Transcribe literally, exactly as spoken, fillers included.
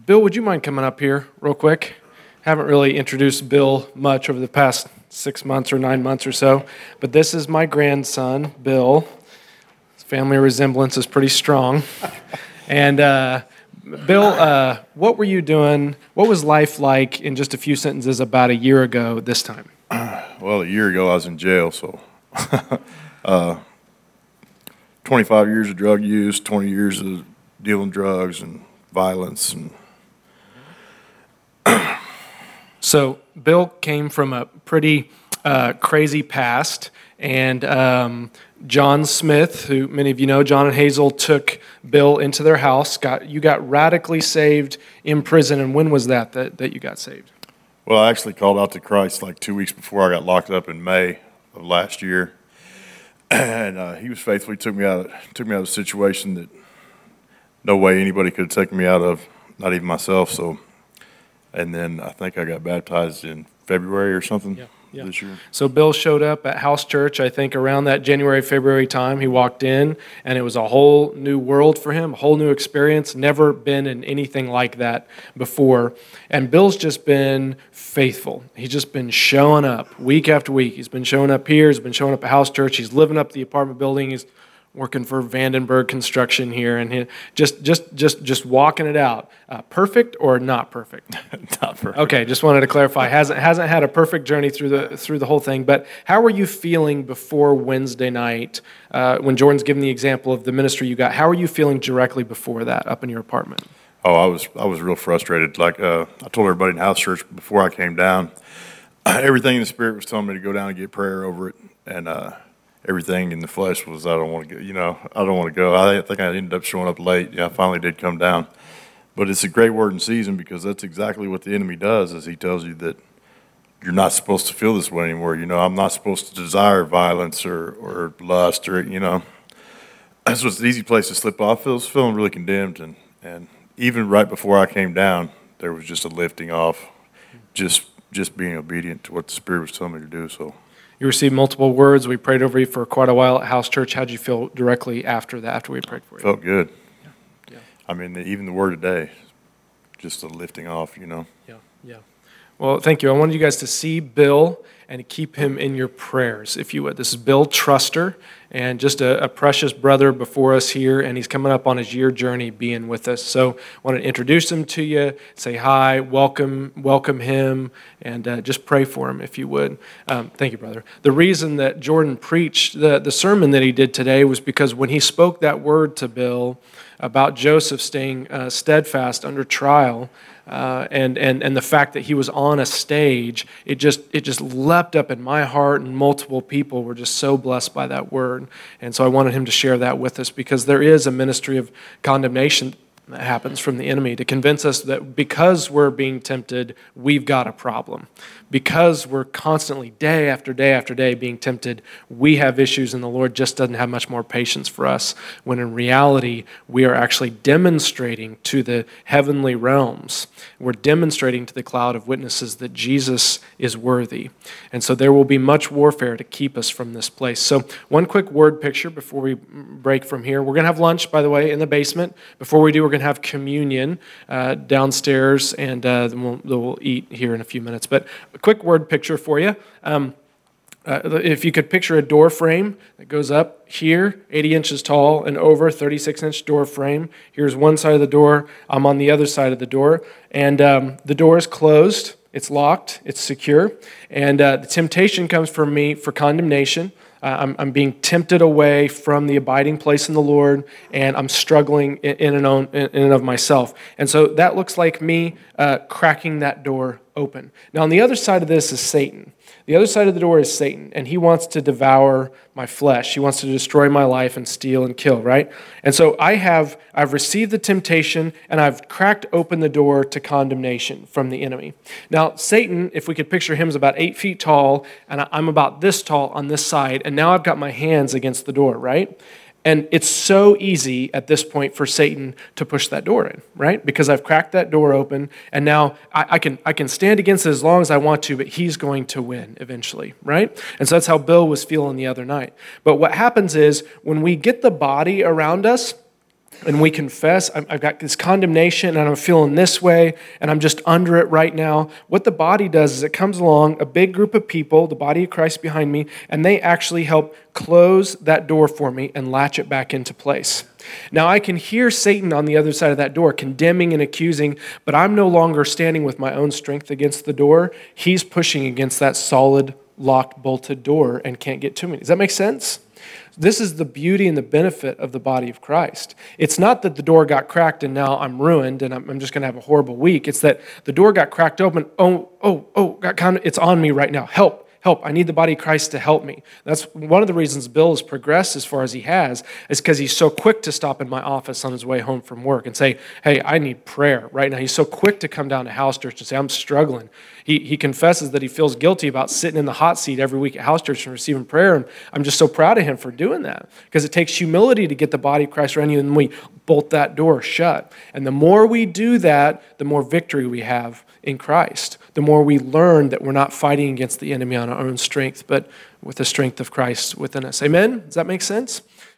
Bill, would you mind coming up here real quick? Haven't really introduced Bill much over the past six months or nine months or so, but this is my grandson, Bill. His family resemblance is pretty strong. And uh, Bill, uh, what were you doing? What was life like in just a few sentences about a year ago this time? Well, a year ago I was in jail, so uh, twenty-five years of drug use, twenty years of dealing drugs and violence. And so Bill came from a pretty uh, crazy past, and um, John Smith, who many of you know, John and Hazel took Bill into their house. Got you got radically saved in prison, and when was that that, that you got saved? Well, I actually called out to Christ like two weeks before I got locked up in May of last year, and uh, He was faithful. He took me out, of, took me out of a situation that no way anybody could have taken me out of, not even myself. So, and then I think I got baptized in February or something yeah, yeah. this year. So Bill showed up at House Church, I think around that January, February time. He walked in, and it was a whole new world for him, a whole new experience, never been in anything like that before. And Bill's just been faithful. He's just been showing up week after week. He's been showing up here. He's been showing up at House Church. He's living up the apartment building. He's working for Vandenberg Construction here, and he just just just just walking it out. Uh, perfect or not perfect? Not perfect. Okay, just wanted to clarify. hasn't hasn't had a perfect journey through the through the whole thing. But how were you feeling before Wednesday night uh, when Jordan's given the example of the ministry you got? How were you feeling directly before that up in your apartment? Oh, I was I was real frustrated. Like uh, I told everybody in House Church before I came down, everything in the Spirit was telling me to go down and get prayer over it, and uh, everything in the flesh was I don't want to go. You know, I don't want to go. I think I ended up showing up late. Yeah, I finally did come down, but it's a great word in season because that's exactly what the enemy does. Is he tells you that you're not supposed to feel this way anymore. You know, I'm not supposed to desire violence or or lust or you know. That's what's an easy place to slip off. I was feeling really condemned and and. Even right before I came down, there was just a lifting off, just just being obedient to what the Spirit was telling me to do. So, you received multiple words. We prayed over you for quite a while at House Church. How did you feel directly after that, after we prayed for you? Felt good. Yeah. Yeah. I mean, the, even the word today, just a lifting off, you know. Yeah, yeah. Well, thank you. I wanted you guys to see Bill and to keep him in your prayers, if you would. This is Bill Truster, and just a, a precious brother before us here, and he's coming up on his year journey being with us. So I want to introduce him to you, say hi, welcome welcome him, and uh, just pray for him, if you would. Um, thank you, brother. The reason that Jordan preached the, the sermon that he did today was because when he spoke that word to Bill about Joseph staying uh, steadfast under trial, Uh, and, and and the fact that he was on a stage, it just it just leapt up in my heart, and multiple people were just so blessed by that word. And so I wanted him to share that with us because there is a ministry of condemnation that happens from the enemy to convince us that because we're being tempted, we've got a problem. Because we're constantly, day after day after day, being tempted, we have issues, and the Lord just doesn't have much more patience for us, when in reality, we are actually demonstrating to the heavenly realms, we're demonstrating to the cloud of witnesses that Jesus is worthy. And so there will be much warfare to keep us from this place. So one quick word picture before we break from here. We're going to have lunch, by the way, in the basement. Before we do, we're going to have communion uh, downstairs, and uh, then we'll, we'll eat here in a few minutes. But a quick word picture for you. Um, uh, if you could picture a door frame that goes up here, eighty inches tall and over, thirty-six inch door frame. Here's one side of the door. I'm on the other side of the door. And um, the door is closed. It's locked. It's secure. And uh, the temptation comes from me for condemnation. Uh, I'm, I'm being tempted away from the abiding place in the Lord, and I'm struggling in, in, and, on, in and of myself. And so that looks like me uh, cracking that door open. Now, on the other side of this is Satan. The other side of the door is Satan, and he wants to devour my flesh. He wants to destroy my life and steal and kill, right? And so I have, I've received the temptation, and I've cracked open the door to condemnation from the enemy. Now, Satan, if we could picture him, is about eight feet tall, and I'm about this tall on this side, and now I've got my hands against the door, right? And it's so easy at this point for Satan to push that door in, right? Because I've cracked that door open, and now I, I can I can stand against it as long as I want to, but he's going to win eventually, right? And so that's how Bill was feeling the other night. But what happens is when we get the body around us, and we confess, I've got this condemnation and I'm feeling this way and I'm just under it right now, what the body does is it comes along, a big group of people, the body of Christ behind me, and they actually help close that door for me and latch it back into place. Now, I can hear Satan on the other side of that door condemning and accusing, but I'm no longer standing with my own strength against the door. He's pushing against that solid, locked, bolted door and can't get to me. Does that make sense? This is the beauty and the benefit of the body of Christ. It's not that the door got cracked and now I'm ruined and I'm, I'm just going to have a horrible week. It's that the door got cracked open. Oh, oh, oh, got kind of, it's on me right now. Help. Help. I need the body of Christ to help me. That's one of the reasons Bill has progressed as far as he has, is because he's so quick to stop in my office on his way home from work and say, hey, I need prayer right now. He's so quick to come down to house church and say, I'm struggling. He he confesses that he feels guilty about sitting in the hot seat every week at house church and receiving prayer. And I'm just so proud of him for doing that, because it takes humility to get the body of Christ around you, and we bolt that door shut. And the more we do that, the more victory we have in Christ. The more we learn that we're not fighting against the enemy on our own strength, but with the strength of Christ within us. Amen? Does that make sense?